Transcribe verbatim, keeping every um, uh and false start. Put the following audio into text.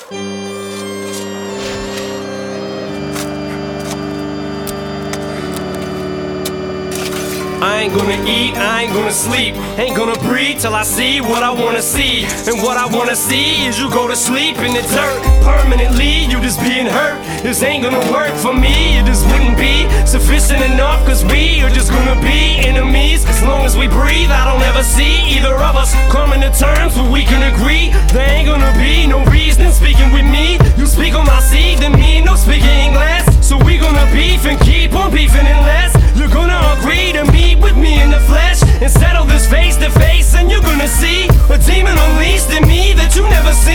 I ain't gonna eat, I ain't gonna sleep, ain't gonna breathe till I see what I wanna see. And what I wanna see is you go to sleep in the dirt permanently, you just being hurt. This ain't gonna work for me, it just wouldn't be sufficient enough, cause we are just gonna be enemies. As long as we breathe, I don't ever see either of us coming to terms where we can agree. There ain't gonna be no reason speaking with me. You speak on my seed, then me no speaking English. So we gonna beef and keep on beefing unless you're gonna agree to meet with me in the flesh and settle this face to face, and you're gonna see a demon unleashed in me that you never seen.